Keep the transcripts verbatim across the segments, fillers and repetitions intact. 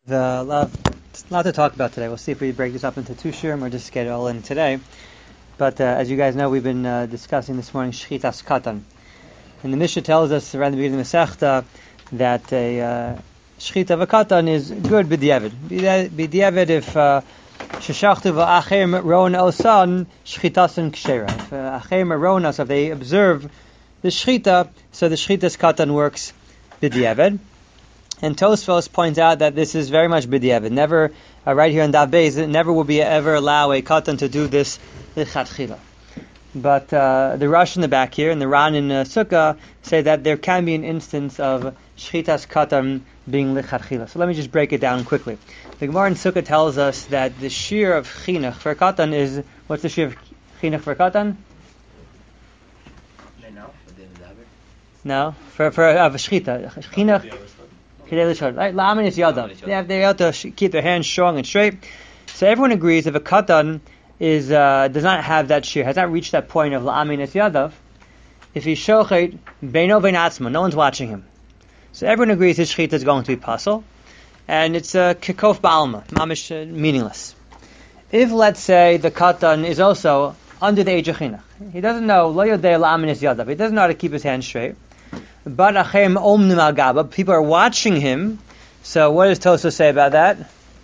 The lot, a lot to talk about today. We'll see if we break this up into two shirim or just get it all in today. But uh, as you guys know, we've been uh, discussing this morning Shchitas Katan. And the Mishnah tells us around the beginning of the Masechta that a uh, Shchita of a Katan is good b'diavad. B'diavad if Sheshachtu v'achem ro'on osan Shchitasen kshera. If achem ro'on us, if they observe the Shchita, so the Shchitas Katan works b'diavad. And Tosfos points out that this is very much b'diavad. Never, uh, right here in Daf Beis, never will be ever allow a katan to do this lichatchila. But uh, the Rosh in the back here and the Ran in uh, Sukkah say that there can be an instance of shchitas katan being lichatchila. So let me just break it down quickly. The Gemara in Sukkah tells us that the shear of chinuch for katan is, what's the shear of chinuch for katan? No, for for uh, shchita chinuch. Right? La'amin is yadav. They have, they have to sh- keep their hands strong and straight. So everyone agrees if a katan is uh, does not have that shear, has not reached that point of la'amin is yadav, if he's shochet beino ve'natzma, no one's watching him. So everyone agrees his shchita is going to be pasul, and it's a kikof ba'alma, mamish, uh, meaningless. If let's say the katan is also under the age of chinuch, he doesn't know lo yodei la'amin is yadav, he doesn't know how to keep his hands straight. But achem omnim al gaba, people are watching him. So what does Tosfos say about that?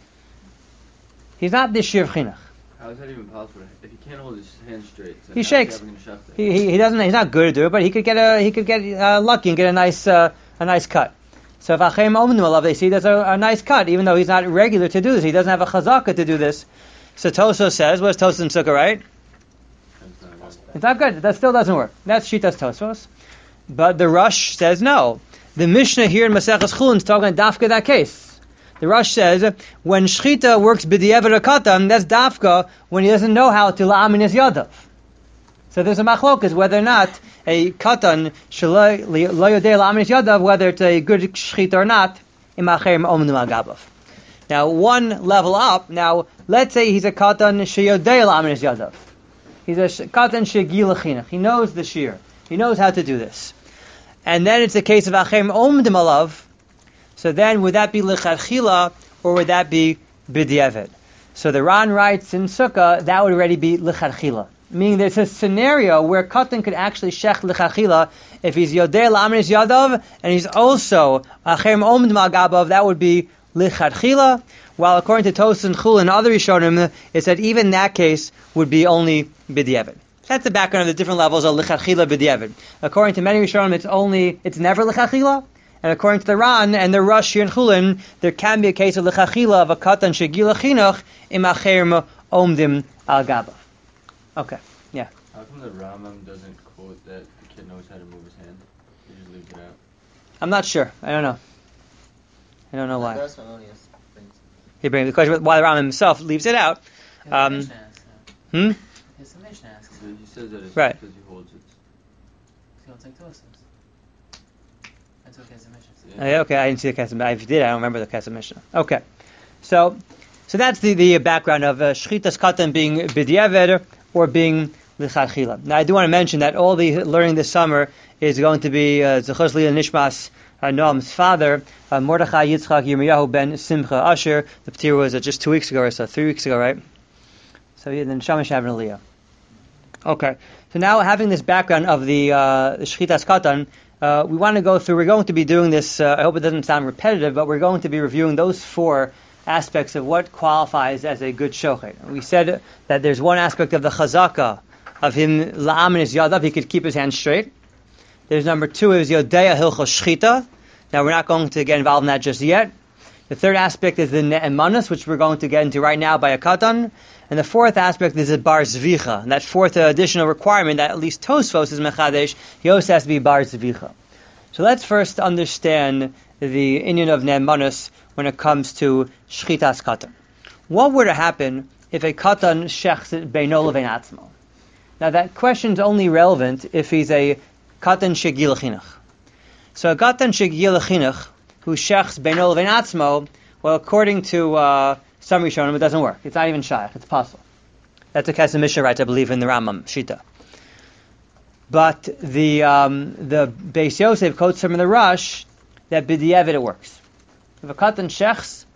He's not the shear of chinuch. How is that even possible? If he can't hold his hands straight, so he shakes. He, he he doesn't. He's not good at doing it, but he could get a he could get uh, lucky and get a nice uh, a nice cut. So if achem omnim al, they see there's a, a nice cut, even though he's not regular to do this, he doesn't have a chazaka to do this. So Tosfos says, what does Tosfos in Sukkah write? It's not good. That still doesn't work. That's Shitas Tosfos. But the Rosh says no. The Mishnah here in Maseches Chulin is talking about dafka that case. The Rosh says when shchita works b'diavad katan, that's dafka when he doesn't know how to la'amin his yadav. So there's a machlokas whether or not a katan lo yodei la'amin his yadav, whether it's a good shchita or not. Imachem omnim agabav. Now one level up. Now let's say he's a katan sheyodei la'amin his yadav. He's a katan shegil chinuch. He knows the shear. He knows how to do this. And then it's a case of achem omdim alav. So then would that be lichatchila or would that be b'diavad? So the Ran writes in Sukkah that would already be lichatchila. Meaning there's a scenario where katan could actually shech lichatchila if he's yodei la'amin yadav and he's also achem omdim al gabav, that would be lichatchila. While according to Tosfos and Chul and other Rishonim, it said even in that case would be only b'diavad. That's the background of the different levels of lichatchila b'diavad. According to many Rishonim, it's only, it's never lichatchila. And according to the Ran and the Rosh here in Chulin, there can be a case of lichatchila of a katan shegila chinuch im acher omdim al gaba. Okay, yeah. How come the Rambam doesn't quote that the kid knows how to move his hand? He just leaves it out. I'm not sure. I don't know. I don't know why. He brings the question why the Rambam himself leaves it out. Um, hmm. He says that it's right. because he holds it. Yeah. Oh, okay, I didn't see the Kesef. I did. I don't remember the Kesef Mishnah. Okay, so so that's the, the background of uh, shchitas katan being b'diavad or being lichatchila. Now I do want to mention that all the learning this summer is going to be zechus li nishmas Noam's father, uh, Mordechai Yitzchak Yirmiyahu ben Simcha Asher. The p'tir was uh, just two weeks ago or so, three weeks ago, right? So yeah, then Shamash having Aliyah. Okay, so now having this background of the, uh, the Shchitas Katan, uh, we want to go through, we're going to be doing this, uh, I hope it doesn't sound repetitive, but we're going to be reviewing those four aspects of what qualifies as a good shochet. We said that there's one aspect of the chazaka, of him, la'amin is yadav, he could keep his hands straight. There's number two, is yodeya hilchos shchita. Now we're not going to get involved in that just yet. The third aspect is the ne'emanus, which we're going to get into right now by a katan. And the fourth aspect is a bar zvicha. And that fourth uh, additional requirement that at least Tosfos is mechadesh, he also has to be bar zvicha. So let's first understand the inyan of ne'emanus when it comes to shchitas katan. What were to happen if a katan shechs it beino levein atzmo? Now that question is only relevant if he's a katan shegil chinuch. So a katan shegil chinuch who shechs beino levein atzmo, well, according to uh, some Rishonim, it doesn't work. It's not even shaykh. It's possible. That's a Kesef Mishnah, right? I believe in the Rambam Shita. But the um, the Beis Yosef quotes from the Rosh that b'diavad it works. If a katan shechs,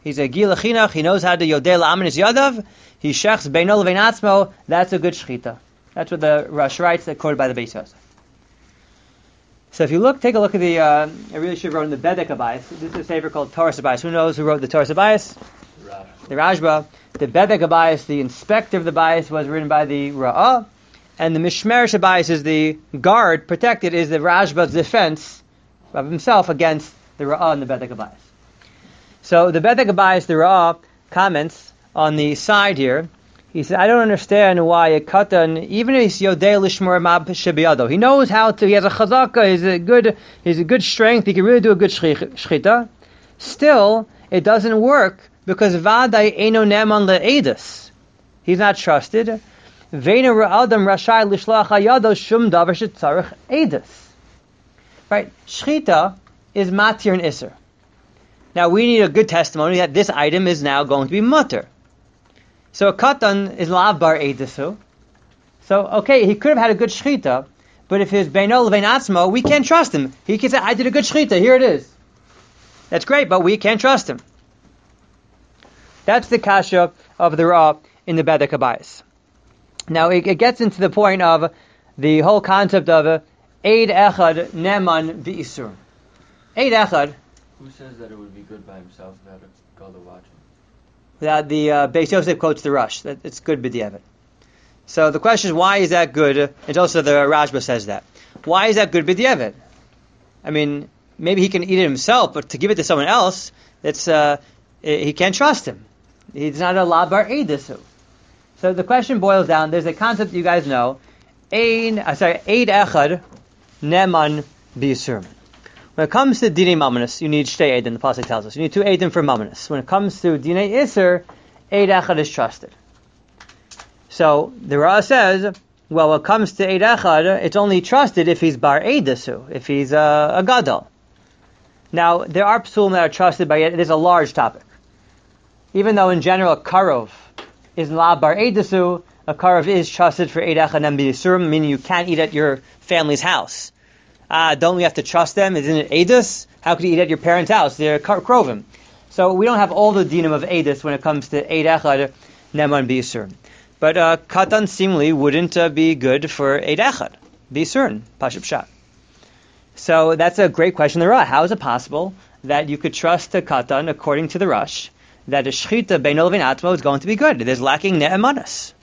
He's a gila chinach. He knows how to yodel aminis yadav. He shechs beino levein atzmo. That's a good shechita. That's what the Rosh writes, quoted by the Beis Yosef. So if you look, take a look at the. Uh, I really should have wrote in the Bedek Abayis. This is a sefer called Torah Abayis. Who knows who wrote the Torah Abayis? The Rashba. The Bedek Abayis, the inspector of the Bayis, was written by the Ra'ah, and the Mishmer Shabayis is the guard, protected, is the Rashba's defense of himself against the Ra'ah and the Bedek Abayis. So the Bedek Abayis, the Ra'ah, comments on the side here. He said, I don't understand why a katan, even if he's yodei lishmor mab shebiyado, he knows how to, he has a chazaka, he's a good, he's a good strength, he can really do a good shchita. Still, it doesn't work because vadai eno neman le'edus. He's not trusted. Veina ra'adam rashai lishloach hayado shum davar shetzarich edus. Right? Shchita is matir and iser. Now we need a good testimony that this item is now going to be mutter. So a katan is lav bar eidisu. So, okay, he could have had a good shchita, but if his beino levein atzmo, we can't trust him. He can say, I did a good shchita, here it is. That's great, but we can't trust him. That's the kasha of the Ra in the Bedek Abayis. Now, it, it gets into the point of the whole concept of Eid Echad Neman V'Isur. Eid Echad. Who says that it would be good by himself without a gadol watching? That the uh, Beis Yosef quotes the Rush. That it's good b'diavad. So the question is, why is that good? And also the Rashba says that. Why is that good b'diavad? I mean, maybe he can eat it himself, but to give it to someone else, it's uh, he can't trust him. He's not a labar eidisu. So the question boils down. There's a concept you guys know. Ein, uh, sorry, eid echad neman b'yisurim. When it comes to Dinei Mamonis, you need Shtei Eidim, the Pasuk tells us. You need two Eidim for Mamonis. When it comes to Dinei Isser, Eid Echad is trusted. So, the Ra says, well, when it comes to Eid Echad, it's only trusted if he's Bar Eidisu, if he's uh, a Gadol. Now, there are Psulim that are trusted, but it is a large topic. Even though in general, a Karov is La Bar Eidisu, a Karov is trusted for Eid Echad and B'Yisurim, meaning you can't eat at your family's house. Ah, don't we have to trust them? Isn't it Edus? How could you eat at your parents' house? They're krovim. So we don't have all the dinim of Edus when it comes to Eid Echad, Neman B'Yisur. But uh, Katan seemingly wouldn't uh, be good for Eid Echad, B'Yisur, Pashut Pshat. So that's a great question. The Ra, how is it possible that you could trust a Katan, according to the Rush, that a Shechita Beino Levein Atzmo is going to be good? There's lacking Ne'emanas.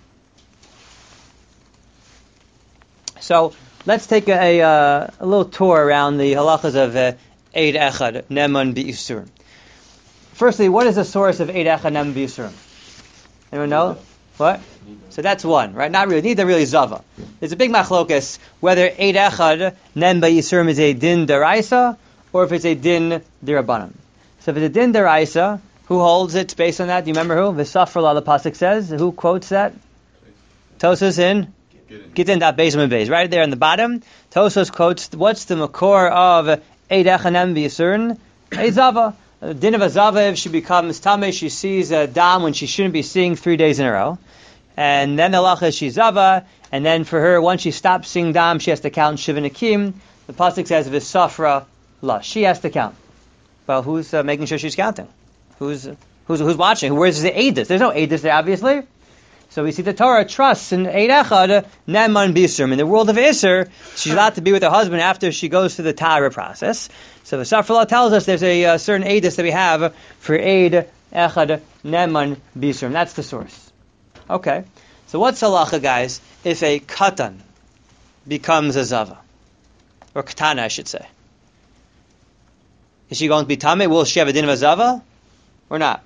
So, let's take a, a, uh, a little tour around the halachas of uh, Eid Echad, Neman B'Yisurim. Firstly, what is the source of Eid Echad, Neman B'Yisurim? Anyone know? What? So that's one, right? Not really. Neither really Zava. There's a big machlokas whether Eid Echad, Neman B'Yisurim is a din deraisa or if it's a din derabanan. So if it's a din deraisa, who holds it based on that? Do you remember who? V'safrala, the pasuk says. Who quotes that? Tosas in? Get in that basement base, right there on the bottom. Tosos quotes, what's the makor of Eid Echad Neman B'Yisurim? A Zava. The din of a Zava, if she becomes Tameh, she sees a dam when she shouldn't be seeing three days in a row. And then the halacha is she's Zava, and then for her, once she stops seeing dam, she has to count Shiva Nakim. The pasuk says, V'safra la. She has to count. Well, who's uh, making sure she's counting? Who's who's who's watching? Where's the Eidus? There's no Eidus there, obviously. So we see the Torah trusts in Eid Echad, Neman B'Yisurim. In the world of Isser, she's allowed to be with her husband after she goes through the Tahara process. So the Safra tells us there's a uh, certain Eidus that we have for Eid Echad, Neman B'Yisurim. That's the source. Okay. So what's halacha, guys, if a Katan becomes a Zava? Or Katana, I should say. Is she going to be Tameh? Will she have a din of a Zava? Or not?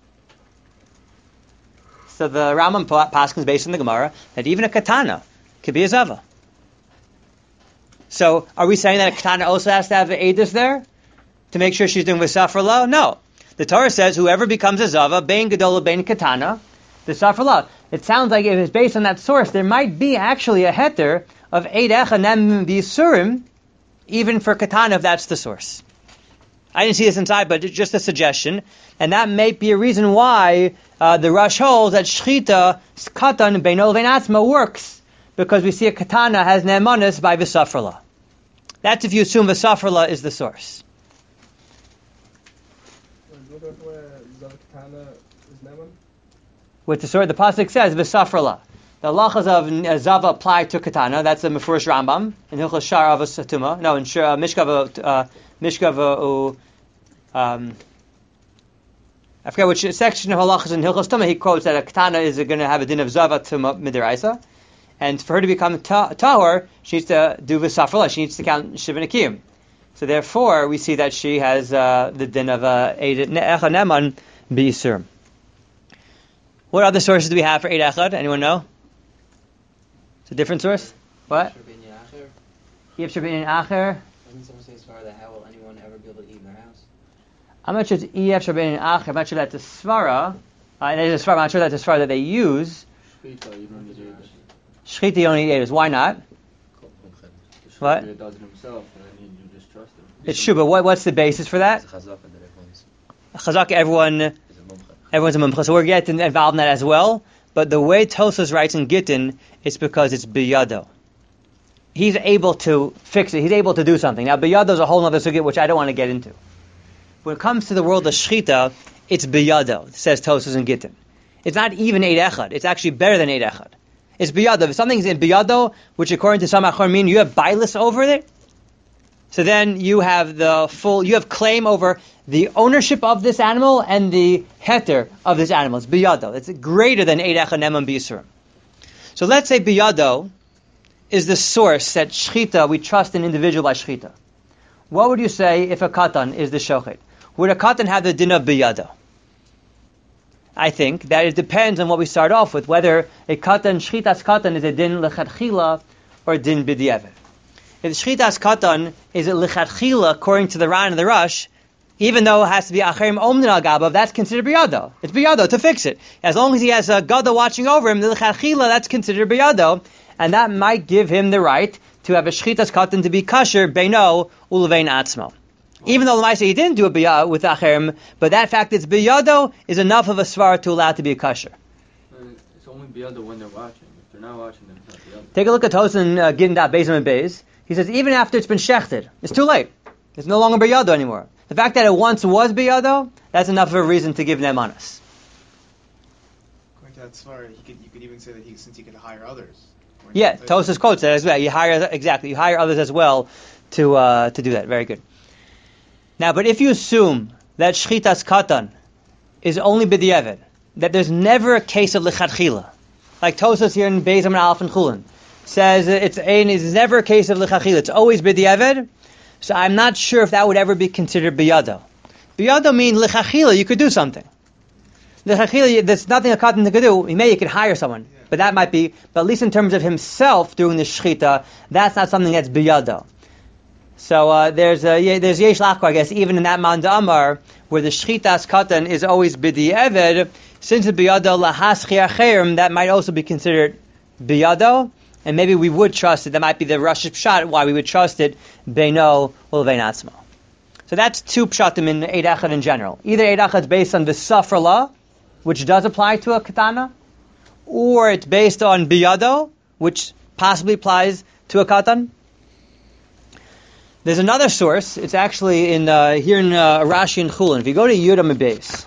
So the Rambam paskins based on the Gemara that even a katana could be a zava. So are we saying that a katana also has to have an edus there to make sure she's doing v'safra la? No. The Torah says whoever becomes a zava, bein gadol bein katana, the safra la. It sounds like if it's based on that source, there might be actually a heter of Eid Echad Neman B'Yisurim, even for katana if that's the source. I didn't see this inside, but it's just a suggestion. And that may be a reason why uh, the Rush holds that Shchita, Katan, Beino Levein Atzmo works. Because we see a Katana has Ne'emanis by V'safrala. That's if you assume V'safrala is the source. Look at where of Katana is Neman? With the sword, the pasuk says v'safrala. The halachas of uh, zava apply to katana. That's the Mefurish Rambam in Hilchos Shar Avos Tuma. No, in Shar, uh, Mishkav uh, Mishkav uh, um, I forget which section of halachas in Hilchos Tuma he quotes that a katana is going to have a din of zava tuma midiraisa, and for her to become ta- tahor, she needs to do v'safrala. She needs to count shiva nekiyim. So therefore, we see that she has uh, the din of uh, eid echa neman b'yisur. What other sources do we have for eid echad? Anyone know? It's a different source. What? Yib Shabin Acher. Doesn't someone say as far that how will anyone ever be able to eat in their house? I'm not sure it's Yib Shabin Acher. I'm not sure that's a svara. Uh, there's a svara. I'm not sure that's a svara that they use. Shchita, you don't need to Shchita, you don't need edus. Why not? What? He does it himself, and then you just trust him. It's true, but what, what's the basis for that? Chazak, everyone, everyone's a mumcha, so we're getting involved in that as well. But the way Tosas writes in Gittin, it's because it's biyado. He's able to fix it. He's able to do something. Now, biyado is a whole other sugya, which I don't want to get into. When it comes to the world of shchita, it's biyado, says Tosas in Gittin. It's not even eid echad. It's actually better than eid echad. It's biyado. If something's in biyado, which according to some achar mean you have bilis over it, so then you have the full, you have claim over the ownership of this animal and the heter of this animal. It's biyado. It's greater than eid echad neman b'yisurim. So let's say biyado is the source that shchita, we trust an individual by shchita. What would you say if a katan is the shochet? Would a katan have the din of biyado? I think that it depends on what we start off with, whether a katan, shchitas katan, is a din lechatchila or din b'diavad. If shchitas katan is a lechatchila according to the Ran and the Rush, even though it has to be acherim omnin al gabav, that's considered biyado. It's biyado to fix it. As long as he has a gada watching over him, the lechatchila, that's considered biyado, and that might give him the right to have a shchitas katan to be kasher beino ulevein atzmo. Even though the Maisa he didn't do it biyah with acherim, but that fact it's biyado is enough of a svara to allow it to be a kasher. It's only biyado when they're watching. If they're not watching, then it's not biyado. Take a look at Tosin uh, Gittin Daf Beis and Beis. He says even after it's been shechted, it's too late. It's no longer biyado anymore. The fact that it once was biyado, that's enough of a reason to give nemanis. According to that svara, he could, you could even say that he, since he could hire others. Yeah, Tosis quotes that as well. You hire exactly. You hire others as well to uh, to do that. Very good. Now, but if you assume that shchitas katan is only b'diavad, that there's never a case of lechatchila, like Tosas here in Beis and Aleph and Chulin says it's it's never a case of lechatchila. It's always b'diavad. So I'm not sure if that would ever be considered biyado. Biyado means lechatchila. You could do something. Lechatchila, there's nothing a katan could do. He may you could hire someone, but that might be. But at least in terms of himself doing the shchita, that's not something that's biyado. So uh, there's uh, yeah, there's yesh lachko, I guess, even in that manda amar where the shchitas katan is always b'di'eved, since it's biyado lahaschi acherim, that might also be considered biyado, and maybe we would trust it. That might be the Rosh pshat why we would trust it beino u'levein atzmo. So that's two pshatim in eid echad in general. Either eid echad is based on the safrala, which does apply to a katana, or it's based on biyado, which possibly applies to a katan. There's another source. It's actually in uh, here in uh, Rashi and Chulin. If you go to Yudam and Beis,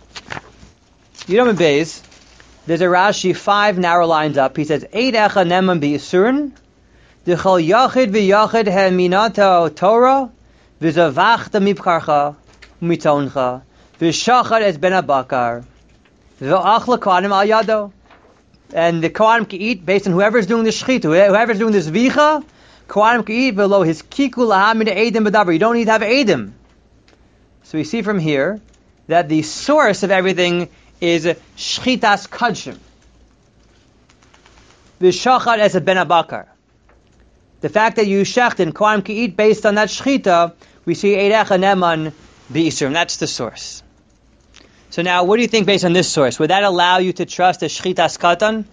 Yudam and Beis, there's a Rashi five narrow lines up. He says, "Eid echa neman b'yisurin, d'chol yachid v'yachid he'minato Torah, v'zavachta mipkarcha umitoncha, v'shachad es ben abakar, v'achla kohanim al yado." And the kohanim can eat based on whoever's doing the shechita, whoever's doing this vicha. Kohanim can eat below his kiku lahamid edim b'davar. You don't need to have edim. So we see from here that the source of everything is shchitas kadshim. V'shachad as a ben abakar. The fact that you shecht and kohanim can eat based on that shchita, we see eid echa neman b'yisurim. That's the source. So now, what do you think based on this source? Would that allow you to trust a shchitas katan?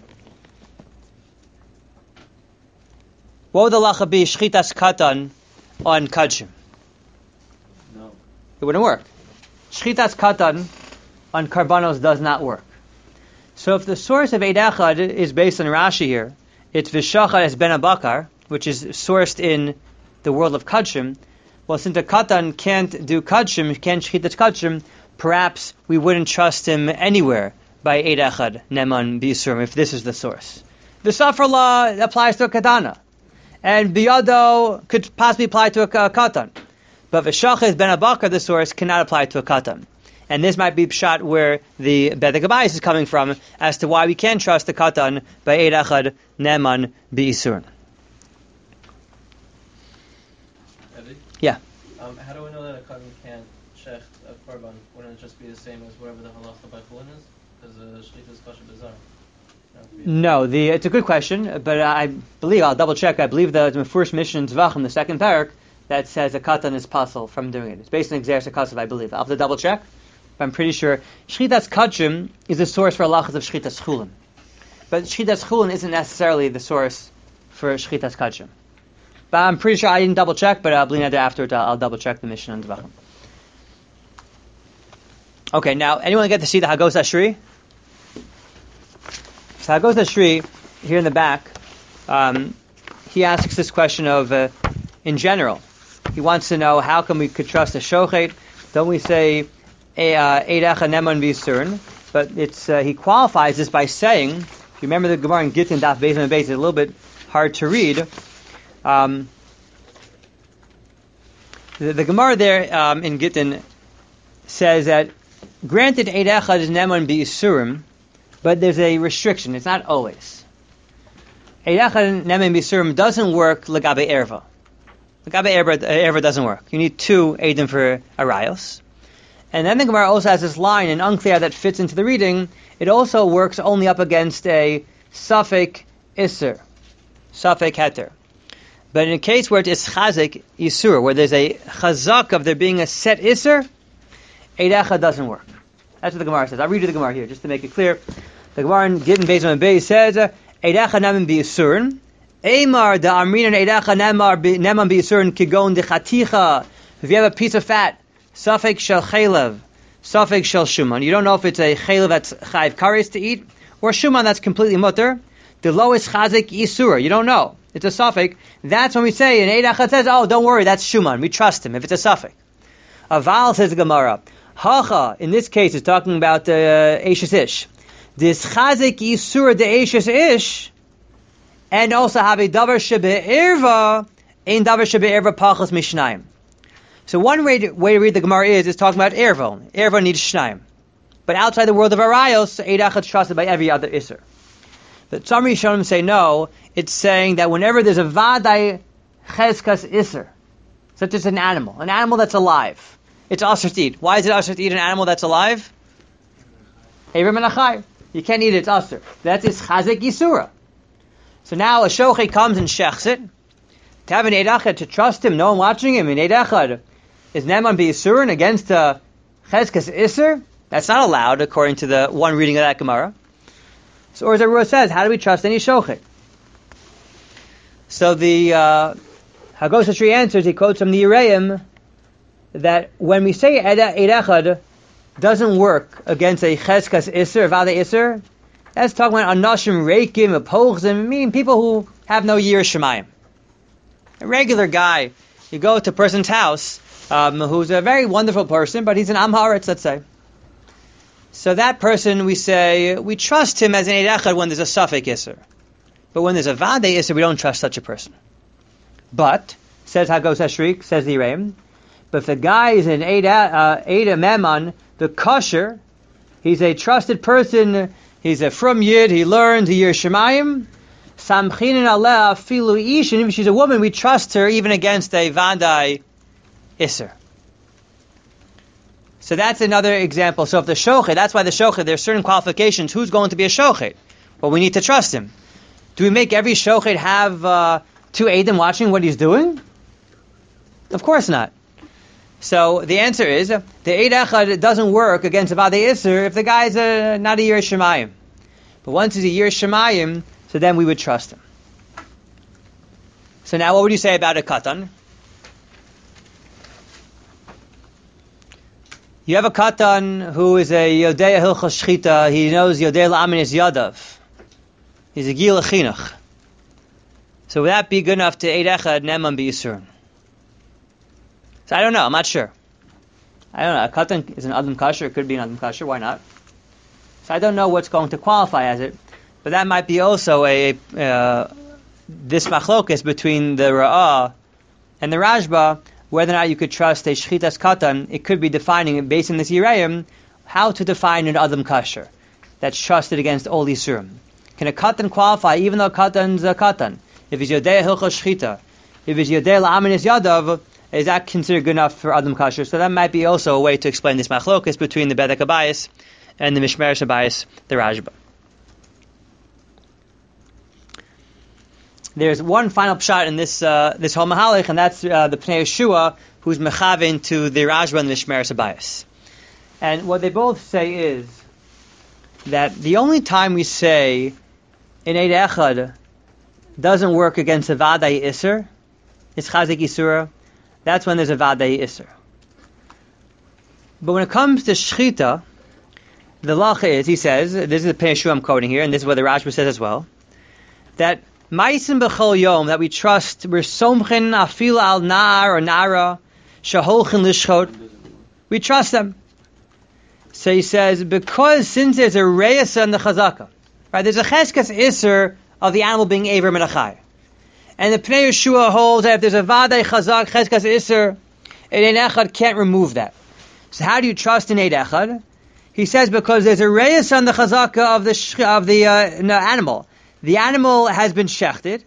What would the lacha be, shchitas katan on kadshim? No. It wouldn't work. Shchitas katan on karbanos does not work. So if the source of eid echad is based on Rashi here, it's v'shachad es ben abakar, which is sourced in the world of kadshim. Well, since the katan can't do kadshim, can't shchitas kadshim, perhaps we wouldn't trust him anywhere by Eid Echad Neman B'Yisurim if this is the source. The Safar law applies to a Katana, and Biyado could possibly apply to a, a Katan. But V'Shachet Ben Abakar, the source, cannot apply to a Katan. And this might be pshat where the Bedek Abayis is coming from as to why we can't trust the Katan by Eid Echad Neman B'Yisurim. Eddie? Yeah. Um, how do we know that a cotton can't shech a korban? Wouldn't it just be the same as whatever the halacha by chulin is? Because a shechita is kosher bizarre. No, the it's a good question, but I believe, I'll double check, I believe the Mefurish Mishnah in Zvachim, the second parak, that says a katan is puzzle from doing it. It's based on Xeris HaKasav, I believe. I'll have to double check, but I'm pretty sure. Shchitas Kachim is a source for halachas of Shchitas Chulin. But Shchitas Chulin isn't necessarily the source for Shchitas Kachim. But I'm pretty sure I didn't double check, but I'll bring that afterwards. I'll, I'll double check the Mishnah in Zvachim. Okay, now, anyone get to see the Hagos Ashri? So Hagos Ashri, here in the back, um, he asks this question of, uh, in general, he wants to know how come we could trust a shochet? Don't we say Eid Echad Neman B'Yisurim? But it's uh, he qualifies this by saying, if you remember the Gemara in Gittin Daf Beis and Beis, it's a little bit hard to read. Um, the, the Gemara there um, in Gittin says that granted Eid Echad is Neman B'Yisurim, but there's a restriction. It's not always. Eid Echad Neman B'Yisurim doesn't work L'gabe Erva. L'gabe Erva, Erva doesn't work. You need two Eidim for Arayos. And then the Gemara also has this line, and unclear that fits into the reading, it also works only up against a Safek Isser, Safek Heter. But in a case where it is Chazik Yisur, where there's a Chazak of there being a set Isser, Eid Echad doesn't work. That's what the Gemara says. I'll read you the Gemara here, just to make it clear. The Gemara in Gittin Beis and Beis says, Eid Echad Neman B'Yisurim, Eimar da Amrinan Eid Echad Neman B'Yisurim Kigon de Chaticha. If you have a piece of fat, Safek shel chaylev, Safek shel shuman. You don't know if it's a chaylev that's chayv kares to eat, or shuman that's completely mutter. The lowest chazik yisura. You don't know. It's a Safek. That's when we say, and Eid Echad says, oh, don't worry, that's shuman. We trust him if it's a Safek. Aval, says the Gemara, Hacha, in this case, is talking about uh, Eishes Ish. This chazik yisura de Eishes Ish, and also have a davar shebe erva, ein davar shebe erva pachas mishnayim. So one way to, way to read the Gemara is, is talking about erva. Erva needs shnayim. But outside the world of Arayos, Eid Echad is trusted by every other Isser. But some Rishonim say no, it's saying that whenever there's a Vadai Cheskas Isser, such as an animal, an animal that's alive, it's Asher to eat. Why is it Asher to eat an animal that's alive? Eivrim and Achai. You can't eat it, it's Asher. That is Chazik Yisura. So now a Shochet comes and shechs it. To have an Eid Echad, to trust him, no one watching him, in Eid Echad is Neman B'Yisurin against uh, Cheskas Isser. That's not allowed according to the one reading of that Gemara. So Or Zarua says, how do we trust any Shochet? So the uh, Hagos Ashri answers, he quotes from the Yereim, that when we say Eid Echad doesn't work against a Cheskas Isser, Vada Isser, that's talking about Anashim Reikim, Apochzim, meaning people who have no Yir Shemayim. A regular guy, you go to a person's house, um, who's a very wonderful person, but he's an Am Haaretz, let's say. So that person, we say, we trust him as an Eid Echad when there's a Safek Isser. But when there's a Vadei Isser, we don't trust such a person. But, says Hagos Ashrik, says the Yereim, but if the guy is an Eid uh, Meman, the kosher, he's a trusted person, he's a from Yid, he learned the Yir Shemayim, Samchinin Aleh Filu Ish, and if she's a woman, we trust her even against a Vandai Isser. So that's another example. So if the Shochet, that's why the Shochet, there are certain qualifications. Who's going to be a Shochet? Well, we need to trust him. Do we make every Shochet have uh, two Eidim watching what he's doing? Of course not. So the answer is, the Eid Echad doesn't work against a Vadei Isser if the guy's a, not a Yir Shemayim. But once he's a Yir Shemayim, so then we would trust him. So now what would you say about a Katan? You have a Katan who is a Yodei Hilchos Shchita, he knows Yodei La'amin is Yadav. He's a Gil Chinuch. So would that be good enough to Eid Echad Neman B'Yisurim? So I don't know, I'm not sure. I don't know, a katan is an adam kasher, it could be an adam kasher, why not? So I don't know what's going to qualify as it, but that might be also a, uh, this machlokas between the Ra'ah and the Rashba, whether or not you could trust a shchitas katan. It could be defining, based on this Yirayim, how to define an adam kasher that's trusted against all Yisurim. Can a katan qualify, even though katan's a katan? If he's yodei hilchos shchita, if he's yodei la'aminis yadav, is that considered good enough for adam kasher? So that might be also a way to explain this machlokas between the Bedek Abayis and the Mishmeres Abayis, the Rashba. There's one final pshat in this uh, this whole mahalach, and that's uh, the Pnei Yeshua, who's mechavin to the Rashba and the Mishmeres Abayis. And what they both say is that the only time we say in Eid Echad doesn't work against a Vadai Isser, it's Chazik Isura, that's when there's a Vadai Isser. But when it comes to Shchita, the lacha is, he says, this is the Pnei Yeshua I'm quoting here, and this is what the Rashba says as well, that Ma'asim b'chol yom, that we trust, we're somchin afil al nar or nara, shaholchin lishchot, we trust them. So he says, because since there's a reyes on the chazaka, right, there's a cheskas iser of the animal being aver menachai, and the Pnei Yeshua holds that if there's a vadai chazak cheskas iser, an Eid Echad can't remove that. So how do you trust an Eid Echad? He says because there's a reyes on the chazaka of the sh- of the uh, no, animal. The animal has been shechted,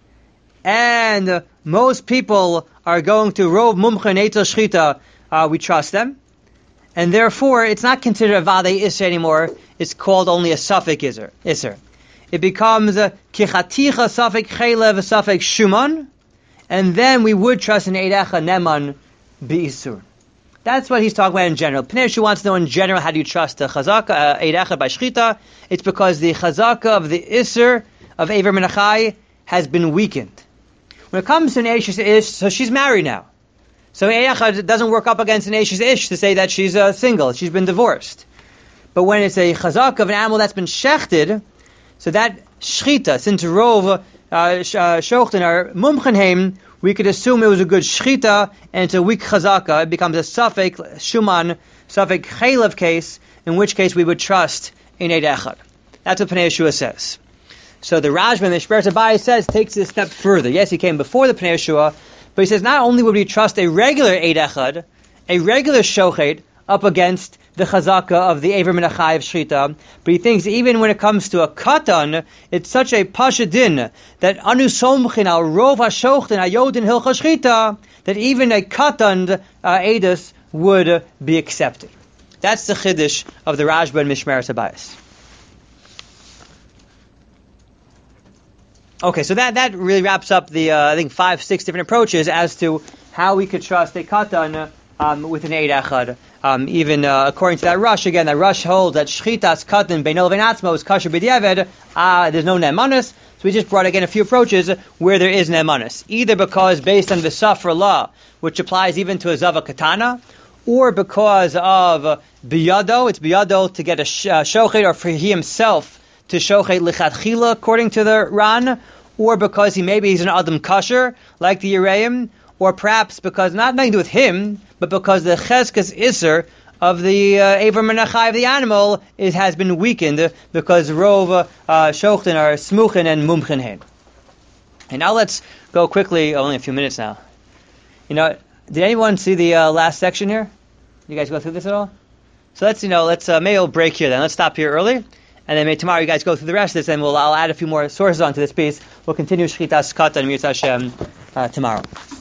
and uh, most people are going to rov mumcha neitel shchita. Uh, we trust them, and therefore it's not considered a vadei isser anymore. It's called only a suffix isser. Isser. It becomes a kichaticha suffix chelev suffix shuman, and then we would trust an eidecha neman beisur. That's what he's talking about in general. Pnei Yeshua wants to know in general, how do you trust the chazaka, uh, Eid Echad by shchita? It's because the chazaka of the Isser of Ever Menachai has been weakened. When it comes to an Eishes Ish, so she's married now. So Eid Echad doesn't work up against an Eishes Ish to say that she's uh, single, she's been divorced. But when it's a chazaka of an animal that's been shechted, so that shchita, since Rov, uh, Shochten are mumchenheim, we could assume it was a good shchita, and it's a weak chazaka. It becomes a suffix shuman, suffix chaylev case, in which case we would trust in Eid Echad. That's what Pnei Yeshua says. So the Rashba, the Mishmeres Abayis says, takes it a step further. Yes, he came before the Pnei Yeshua, but he says not only would we trust a regular Eid Echad, a regular shochet, up against the chazaka of the Ever Menachai of Shchita, but he thinks even when it comes to a katan, it's such a pasha din that anu somchin al rov hashochten ayodin hilcha Shchita that even a katan uh, edus would uh, be accepted. That's the chiddush of the Rashba and Mishmeres Abayis. Okay, so that, that really wraps up the uh, I think five six different approaches as to how we could trust a katan um, with an Eid Echad. Um, even uh, according to that Rush, again, that Rush holds that Shchitas Katan Beinol Veinatzmo is Kasher B'diavad, uh, there's no Ne'emanis. So we just brought again a few approaches where there is Ne'emanis. Either because based on the Safra law, which applies even to a Zava Katana, or because of uh, Biyado, it's Biyado to get a sh- uh, Shochet, or for he himself to Shochet Lichatchila, according to the Ran, or because he maybe he's an Adam Kasher, like the Yereim, or perhaps because, not nothing to do with him, but because the Cheskas Isser of the Ever Menachai of the animal is, has been weakened because Rov uh, Shochten are Smuchen and Mumchen Hen. And now let's go quickly, only a few minutes now. You know, did anyone see the uh, last section here? You guys go through this at all? So let's, you know, let's, uh, maybe we'll break here then. Let's stop here early. And then maybe tomorrow you guys go through the rest of this, and we'll, I'll add a few more sources onto this piece. We'll continue Shchitas Katan and Mirz Hashem uh, tomorrow.